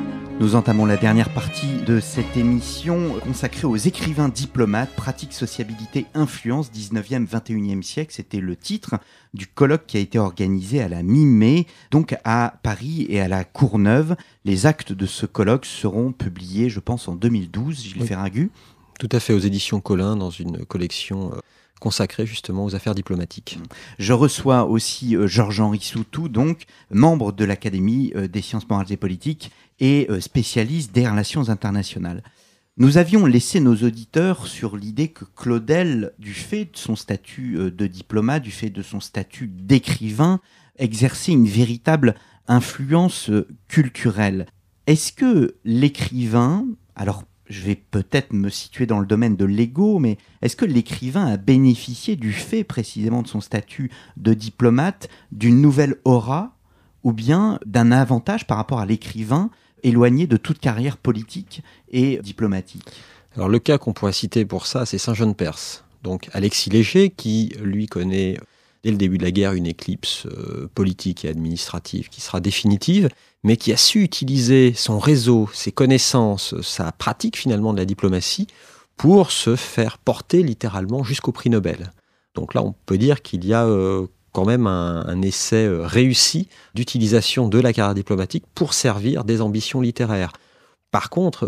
Nous entamons la dernière partie de cette émission consacrée aux écrivains diplomates, pratique, sociabilité, influence, 19e, 21e siècle. C'était le titre du colloque qui a été organisé à la mi-mai, donc à Paris et à la Courneuve. Les actes de ce colloque seront publiés, je pense, en 2012, Gilles Ferragut. Tout à fait, aux éditions Collin, dans une collection consacrée justement aux affaires diplomatiques. Je reçois aussi Georges-Henri Soutou, donc membre de l'Académie des sciences morales et politiques et spécialiste des relations internationales. Nous avions laissé nos auditeurs sur l'idée que Claudel, du fait de son statut de diplomate, du fait de son statut d'écrivain, exerçait une véritable influence culturelle. Est-ce que l'écrivain, alors je vais peut-être me situer dans le domaine de l'ego, mais est-ce que l'écrivain a bénéficié du fait précisément de son statut de diplomate, d'une nouvelle aura, ou bien d'un avantage par rapport à l'écrivain éloigné de toute carrière politique et diplomatique? Alors le cas qu'on pourrait citer pour ça, c'est Saint-Jean-de-Perse. Donc Alexis Léger, qui lui connaît dès le début de la guerre une éclipse politique et administrative qui sera définitive, mais qui a su utiliser son réseau, ses connaissances, sa pratique finalement de la diplomatie pour se faire porter littéralement jusqu'au prix Nobel. Donc là, on peut dire qu'il y a quand même un essai réussi d'utilisation de la carrière diplomatique pour servir des ambitions littéraires. Par contre,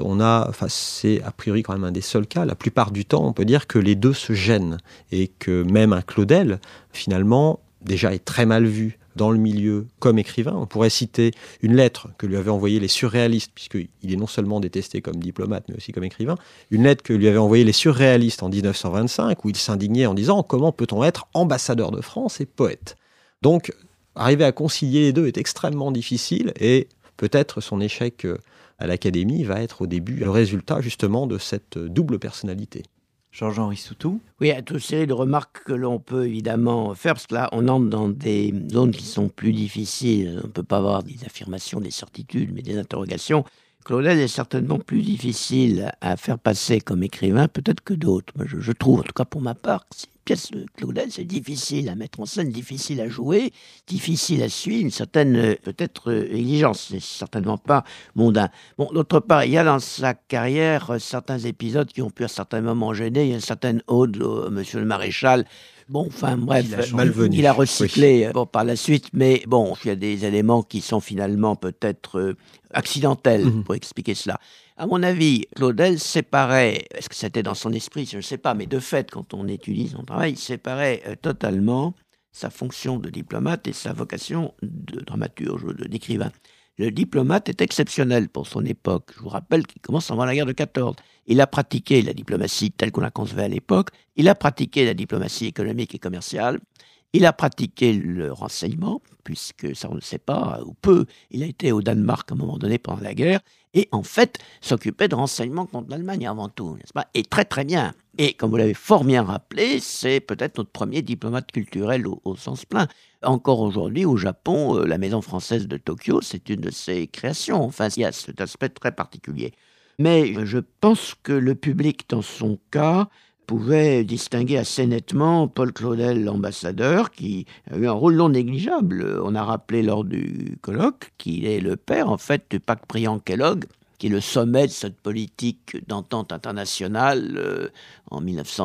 c'est a priori quand même un des seuls cas, la plupart du temps, on peut dire que les deux se gênent et que même un Claudel, finalement, déjà est très mal vu dans le milieu comme écrivain. On pourrait citer une lettre que lui avaient envoyée les surréalistes, puisqu'il est non seulement détesté comme diplomate, mais aussi comme écrivain, une lettre que lui avaient envoyée les surréalistes en 1925, où il s'indignait en disant « Comment peut-on être ambassadeur de France et poète ?» Donc, arriver à concilier les deux est extrêmement difficile, et peut-être son échec à l'Académie va être au début le résultat justement de cette double personnalité. Georges-Henri Soutou. Oui, il y a toute une série de remarques que l'on peut évidemment faire, parce que là, on entre dans des zones qui sont plus difficiles. On ne peut pas avoir des affirmations, des certitudes, mais des interrogations. Claudel est certainement plus difficile à faire passer comme écrivain, peut-être que d'autres. Moi, je trouve, en tout cas pour ma part, que une pièce de Claudel, c'est difficile à mettre en scène, difficile à jouer, difficile à suivre, une certaine, peut-être, exigence. C'est certainement pas mondain. Bon, d'autre part, il y a dans sa carrière certains épisodes qui ont pu à certains moments gêner. Il y a une certaine ode Monsieur le Maréchal. Bon, enfin, bref, il a recyclé par la suite, mais bon, il y a des éléments qui sont finalement peut-être accidentels pour expliquer cela. À mon avis, Claudel séparait, est-ce que c'était dans son esprit, je ne sais pas, mais de fait, quand on étudie son travail, il séparait totalement sa fonction de diplomate et sa vocation de dramaturge ou d'écrivain. Le diplomate est exceptionnel pour son époque. Je vous rappelle qu'il commence avant la guerre de 14. Il a pratiqué la diplomatie telle qu'on la concevait à l'époque. Il a pratiqué la diplomatie économique et commerciale. Il a pratiqué le renseignement, puisque ça on ne sait pas, ou peu. Il a été au Danemark à un moment donné pendant la guerre. Et en fait, s'occupait de renseignement contre l'Allemagne avant tout, n'est-ce pas? Et très très bien. Et comme vous l'avez fort bien rappelé, c'est peut-être notre premier diplomate culturel au sens plein. Encore aujourd'hui, au Japon, la Maison française de Tokyo, c'est une de ses créations. Enfin, il y a cet aspect très particulier. Mais je pense que le public, dans son cas, pouvait distinguer assez nettement Paul Claudel, l'ambassadeur, qui a eu un rôle non négligeable. On a rappelé lors du colloque qu'il est le père, en fait, du pacte Briand-Kellogg, qui est le sommet de cette politique d'entente internationale en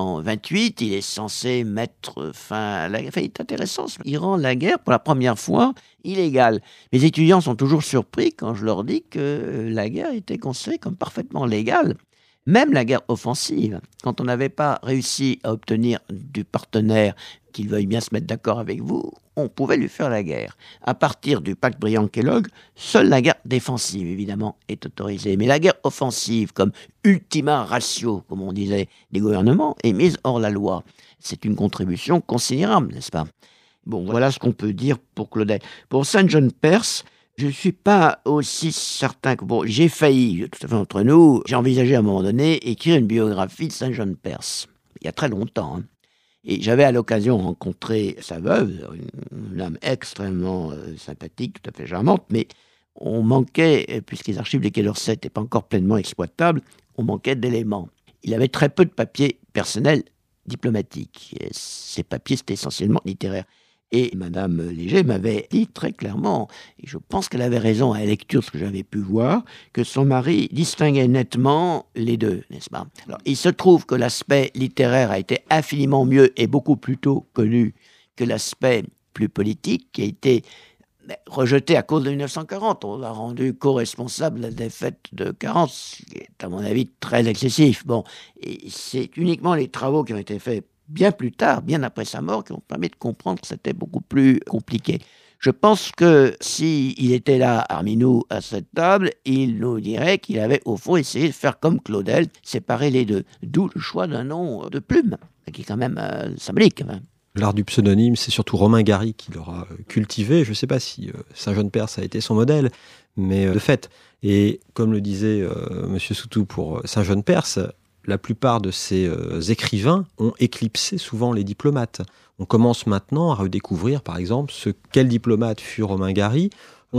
1928. Il est censé mettre fin à la guerre. Enfin, il est intéressant. Il rend la guerre, pour la première fois, illégale. Les étudiants sont toujours surpris quand je leur dis que la guerre était considérée comme parfaitement légale. Même la guerre offensive, quand on n'avait pas réussi à obtenir du partenaire qu'il veuille bien se mettre d'accord avec vous, on pouvait lui faire la guerre. À partir du pacte Briand-Kellogg, seule la guerre défensive, évidemment, est autorisée. Mais la guerre offensive, comme ultima ratio, comme on disait, des gouvernements, est mise hors la loi. C'est une contribution considérable, n'est-ce pas? Bon, voilà ce qu'on peut dire pour Claudel. Pour Saint-Jean-de-Perse, je ne suis pas aussi certain que... Bon, j'ai failli, tout à fait entre nous, j'ai envisagé à un moment donné écrire une biographie de Saint-Jean-de-Perse, il y a très longtemps. Hein. Et j'avais à l'occasion rencontré sa veuve, une âme extrêmement sympathique, tout à fait charmante, mais on manquait, puisque les archives des Quai d'Orsay n'étaient pas encore pleinement exploitables, on manquait d'éléments. Il avait très peu de papiers personnels diplomatiques. Et ces papiers, c'était essentiellement littéraire. Et Madame Léger m'avait dit très clairement, et je pense qu'elle avait raison à la lecture de ce que j'avais pu voir, que son mari distinguait nettement les deux, n'est-ce pas? Alors, il se trouve que l'aspect littéraire a été infiniment mieux et beaucoup plus tôt connu que l'aspect plus politique, qui a été rejeté à cause de 1940. On l'a rendu co-responsable de la défaite de 40, ce qui est, à mon avis, très excessif. Bon, et c'est uniquement les travaux qui ont été faits bien plus tard, bien après sa mort, qui ont permis de comprendre que c'était beaucoup plus compliqué. Je pense que s'il était là parmi nous à cette table, il nous dirait qu'il avait au fond essayé de faire comme Claudel, séparer les deux. D'où le choix d'un nom de Plume, qui est quand même symbolique. L'art du pseudonyme, c'est surtout Romain Gary qui l'aura cultivé. Je ne sais pas si Saint-Jean-de-Perse a été son modèle, mais de fait. Et comme le disait M. Soutou pour Saint-Jean-de-Perse, la plupart de ces écrivains ont éclipsé souvent les diplomates. On commence maintenant à redécouvrir, par exemple, quel diplomate fut Romain Gary.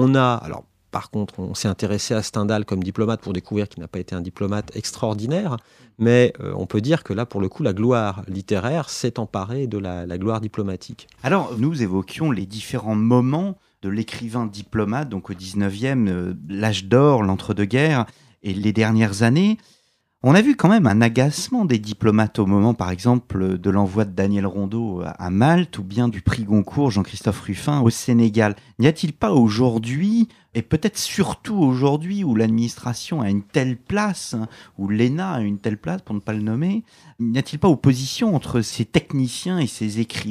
Par contre, on s'est intéressé à Stendhal comme diplomate pour découvrir qu'il n'a pas été un diplomate extraordinaire, mais on peut dire que là, pour le coup, la gloire littéraire s'est emparée de la gloire diplomatique. Alors, nous évoquions les différents moments de l'écrivain diplomate, donc au 19e, l'âge d'or, l'entre-deux-guerres, et les dernières années. On a vu quand même un agacement des diplomates au moment, par exemple, de l'envoi de Daniel Rondeau à Malte ou bien du prix Goncourt Jean-Christophe Ruffin au Sénégal. N'y a-t-il pas aujourd'hui, et peut-être surtout aujourd'hui où l'administration a une telle place, où l'ENA a une telle place, pour ne pas le nommer, n'y a-t-il pas opposition entre ces techniciens et ces écrivains ?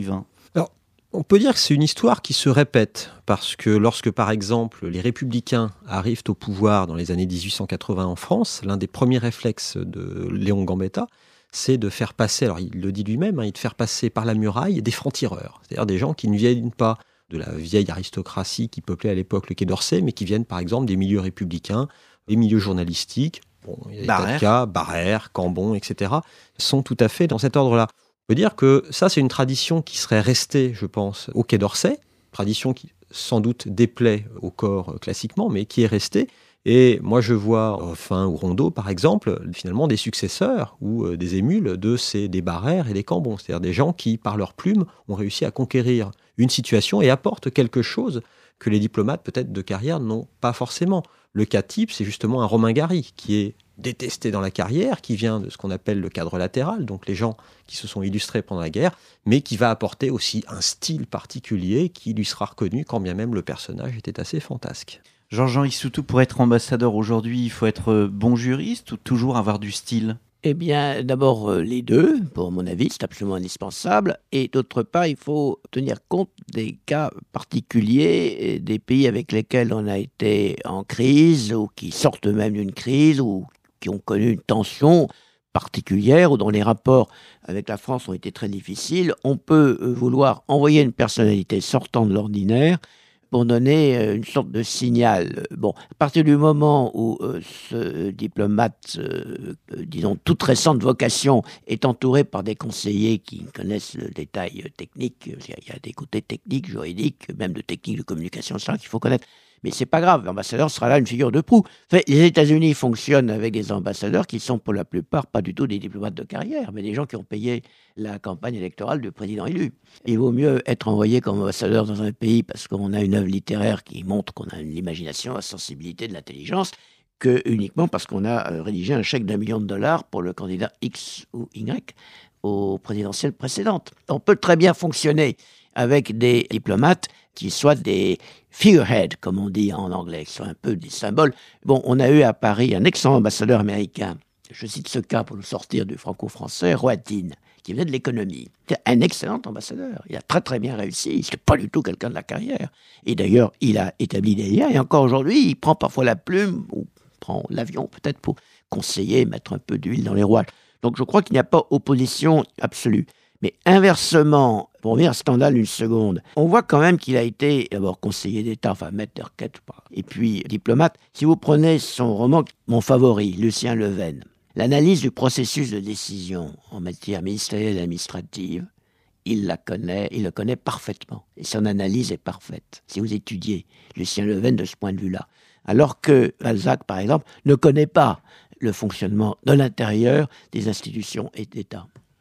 On peut dire que c'est une histoire qui se répète, parce que lorsque, par exemple, les Républicains arrivent au pouvoir dans les années 1880 en France, l'un des premiers réflexes de Léon Gambetta, c'est de faire passer, alors il le dit lui-même, de faire passer par la muraille des francs-tireurs, c'est-à-dire des gens qui ne viennent pas de la vieille aristocratie qui peuplait à l'époque le Quai d'Orsay, mais qui viennent par exemple des milieux républicains, des milieux journalistiques, il y a des tas de cas, Barrère, Cambon, etc., sont tout à fait dans cet ordre-là. On peut dire que ça, c'est une tradition qui serait restée, je pense, au Quai d'Orsay, tradition qui sans doute déplaît au corps classiquement, mais qui est restée. Et moi, je vois Ruffin ou Rondeau, par exemple, finalement des successeurs ou des émules des Barrère et des Cambon, c'est-à-dire des gens qui, par leur plume, ont réussi à conquérir une situation et apportent quelque chose que les diplomates, peut-être de carrière, n'ont pas forcément. Le cas type, c'est justement un Romain Gary, qui est détesté dans la carrière, qui vient de ce qu'on appelle le cadre latéral, donc les gens qui se sont illustrés pendant la guerre, mais qui va apporter aussi un style particulier qui lui sera reconnu, quand bien même le personnage était assez fantasque. Jean-Jean Soutou, pour être ambassadeur aujourd'hui, il faut être bon juriste ou toujours avoir du style ? Eh bien, d'abord, les deux, pour mon avis, c'est absolument indispensable. Et d'autre part, il faut tenir compte des cas particuliers des pays avec lesquels on a été en crise, ou qui sortent même d'une crise, ou qui ont connu une tension particulière, ou dont les rapports avec la France ont été très difficiles. On peut vouloir envoyer une personnalité sortant de l'ordinaire pour donner une sorte de signal. Bon, à partir du moment où ce diplomate, disons, toute récente vocation, est entouré par des conseillers qui connaissent le détail technique, il y a des côtés techniques, juridiques, même de techniques de communication, etc., qu'il faut connaître. Mais c'est pas grave, l'ambassadeur sera là une figure de proue. Enfin, les États-Unis fonctionnent avec des ambassadeurs qui sont pour la plupart pas du tout des diplomates de carrière, mais des gens qui ont payé la campagne électorale du président élu. Il vaut mieux être envoyé comme ambassadeur dans un pays parce qu'on a une œuvre littéraire qui montre qu'on a l'imagination, la sensibilité, de l'intelligence, que uniquement parce qu'on a rédigé un chèque d'1 million de dollars pour le candidat X ou Y aux présidentielles précédentes. On peut très bien fonctionner avec des diplomates qui soient des figureheads, comme on dit en anglais, qui sont un peu des symboles. Bon, on a eu à Paris un excellent ambassadeur américain, je cite ce cas pour nous sortir du franco-français, Rohatyn, qui venait de l'économie. C'était un excellent ambassadeur. Il a très très bien réussi. Il n'était pas du tout quelqu'un de la carrière. Et d'ailleurs, il a établi des liens. Et encore aujourd'hui, il prend parfois la plume, ou prend l'avion peut-être pour conseiller, mettre un peu d'huile dans les rouages. Donc je crois qu'il n'y a pas opposition absolue. Mais inversement, pour revenir à Stendhal une seconde, on voit quand même qu'il a été d'abord conseiller d'État, enfin maître de requête, et puis diplomate. Si vous prenez son roman, mon favori, Lucien Leven, l'analyse du processus de décision en matière ministérielle et administrative, il le connaît parfaitement. Et son analyse est parfaite, si vous étudiez Lucien Leven de ce point de vue-là. Alors que Balzac, par exemple, ne connaît pas le fonctionnement de l'intérieur des institutions et d'État.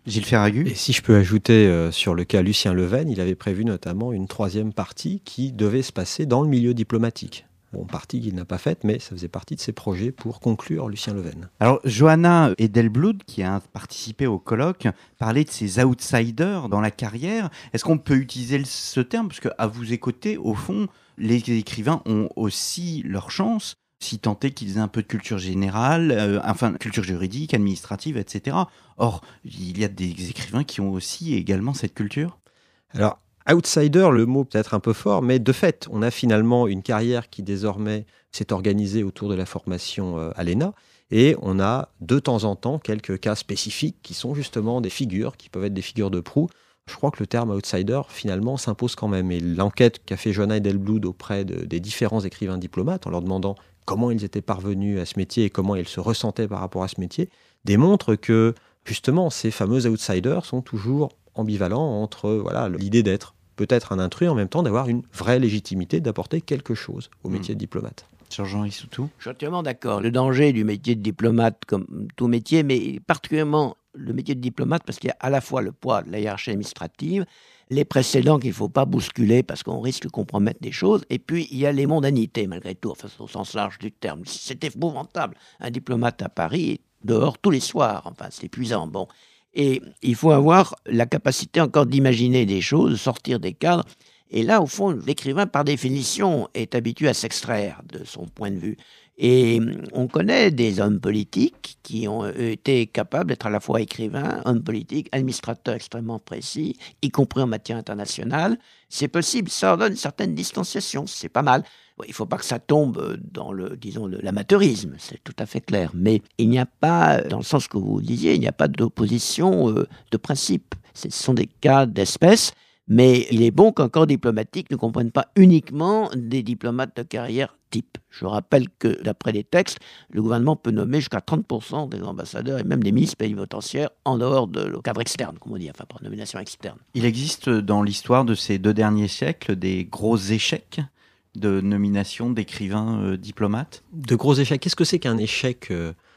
Gilles Ferragut. Et si je peux ajouter sur le cas Lucien Leven, il avait prévu notamment une 3e partie qui devait se passer dans le milieu diplomatique. Bon, partie qu'il n'a pas faite, mais ça faisait partie de ses projets pour conclure Lucien Leven. Alors, Johanna Edelblood, qui a participé au colloque, parlait de ces outsiders dans la carrière. Est-ce qu'on peut utiliser ce terme ? Parce qu'à vous écouter, au fond, les écrivains ont aussi leur chance, si tant est qu'ils aient un peu de culture générale, culture juridique, administrative, etc. Or, il y a des écrivains qui ont aussi également cette culture. Alors, outsider, le mot peut-être un peu fort, mais de fait, on a finalement une carrière qui désormais s'est organisée autour de la formation à l'ENA, et on a de temps en temps quelques cas spécifiques qui sont justement des figures, qui peuvent être des figures de proue. Je crois que le terme outsider, finalement, s'impose quand même. Et l'enquête qu'a fait Johanna Edelblood auprès des différents écrivains diplomates, en leur demandant comment ils étaient parvenus à ce métier et comment ils se ressentaient par rapport à ce métier, démontre que, justement, ces fameux outsiders sont toujours ambivalents entre l'idée d'être peut-être un intrus, en même temps d'avoir une vraie légitimité d'apporter quelque chose au métier de diplomate. Jean-Jean Issoutou. Je suis entièrement d'accord. Le danger du métier de diplomate, comme tout métier, mais particulièrement le métier de diplomate, parce qu'il y a à la fois le poids de la hiérarchie administrative, les précédents qu'il ne faut pas bousculer parce qu'on risque de compromettre des choses, et puis il y a les mondanités, malgré tout, enfin, au sens large du terme. C'est épouvantable. Un diplomate à Paris, dehors tous les soirs, enfin, c'est épuisant. Bon. Et il faut avoir la capacité encore d'imaginer des choses, de sortir des cadres. Et là, au fond, l'écrivain, par définition, est habitué à s'extraire de son point de vue. Et on connaît des hommes politiques qui ont été capables d'être à la fois écrivains, hommes politiques, administrateurs extrêmement précis, y compris en matière internationale. C'est possible, ça leur donne une certaine distanciation, c'est pas mal. Il ne faut pas que ça tombe dans l'amateurisme, c'est tout à fait clair. Mais il n'y a pas, dans le sens que vous disiez, il n'y a pas d'opposition de principe. Ce sont des cas d'espèce. Mais il est bon qu'un corps diplomatique ne comprenne pas uniquement des diplomates de carrière type. Je rappelle que, d'après les textes, le gouvernement peut nommer jusqu'à 30% des ambassadeurs et même des ministres plénipotentiaires en dehors de le cadre externe, comme on dit, enfin par nomination externe. Il existe dans l'histoire de ces 2 derniers siècles des gros échecs de nomination d'écrivains diplomates ? De gros échecs. Qu'est-ce que c'est qu'un échec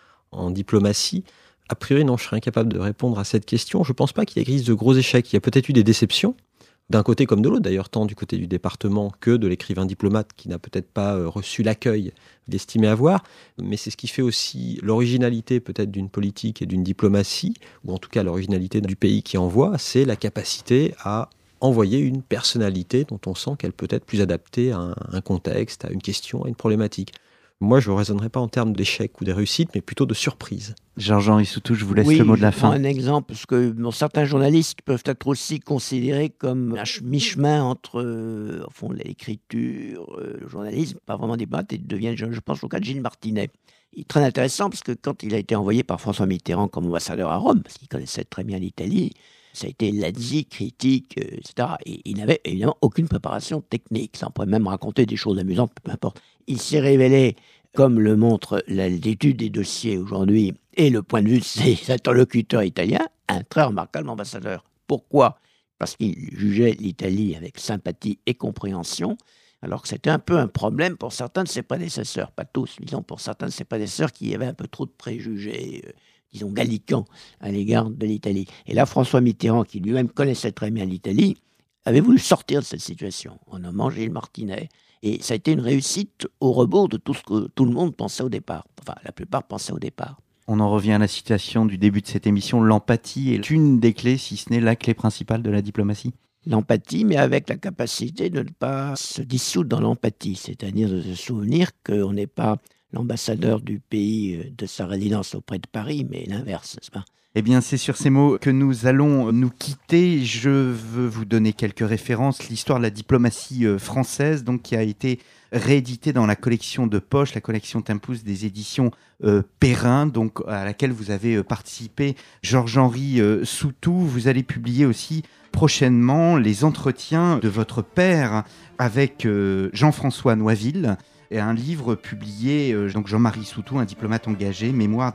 en diplomatie ? A priori, non, je serais incapable de répondre à cette question. Je ne pense pas qu'il existe de gros échecs. Il y a peut-être eu des déceptions, d'un côté comme de l'autre, d'ailleurs, tant du côté du département que de l'écrivain diplomate qui n'a peut-être pas reçu l'accueil qu'il estimait avoir. Mais c'est ce qui fait aussi l'originalité peut-être d'une politique et d'une diplomatie, ou en tout cas l'originalité du pays qui envoie, c'est la capacité à envoyer une personnalité dont on sent qu'elle peut être plus adaptée à un contexte, à une question, à une problématique. Moi, je ne raisonnerais pas en termes d'échec ou de réussite, mais plutôt de surprise. Jean-Jean Issoutou, je vous laisse le mot de la fin. Oui, je prends un exemple, parce que certains journalistes peuvent être aussi considérés comme un mi-chemin entre au fond, l'écriture, le journalisme, pas vraiment diplomate, et deviennent, je pense au cas de Gilles Martinet. Il est très intéressant, parce que quand il a été envoyé par François Mitterrand comme ambassadeur à Rome, parce qu'il connaissait très bien l'Italie, ça a été lazzi, critique, etc. Et il n'avait évidemment aucune préparation technique. Ça, on pourrait même raconter des choses amusantes, peu importe. Il s'est révélé, comme le montre l'étude des dossiers aujourd'hui et le point de vue de ses interlocuteurs italiens, un très remarquable ambassadeur. Pourquoi ? Parce qu'il jugeait l'Italie avec sympathie et compréhension, alors que c'était un peu un problème pour certains de ses prédécesseurs. Pas tous, disons pour certains de ses prédécesseurs qui avaient un peu trop de préjugés, disons gallicans, à l'égard de l'Italie. Et là, François Mitterrand, qui lui-même connaissait très bien l'Italie, avait voulu sortir de cette situation en nommant Gilles Martinet. Et ça a été une réussite au rebours de tout ce que tout le monde pensait au départ. Enfin, la plupart pensaient au départ. On en revient à la citation du début de cette émission. L'empathie est une des clés, si ce n'est la clé principale de la diplomatie. L'empathie, mais avec la capacité de ne pas se dissoudre dans l'empathie. C'est-à-dire de se souvenir qu'on n'est pas l'ambassadeur du pays de sa résidence auprès de Paris, mais l'inverse, n'est-ce pas ? Eh bien, c'est sur ces mots que nous allons nous quitter. Je veux vous donner quelques références. L'histoire de la diplomatie française, donc, qui a été rééditée dans la collection de poche, la collection Tempus des éditions Perrin, donc, à laquelle vous avez participé, Georges-Henri Soutou. Vous allez publier aussi prochainement les entretiens de votre père avec Jean-François Noiville, et un livre publié, donc Jean-Marie Soutou, un diplomate engagé, Mémoire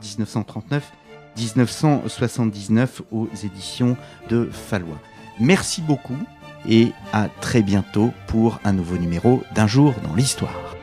1939-1979 aux éditions de Fallois. Merci beaucoup et à très bientôt pour un nouveau numéro d'Un jour dans l'histoire.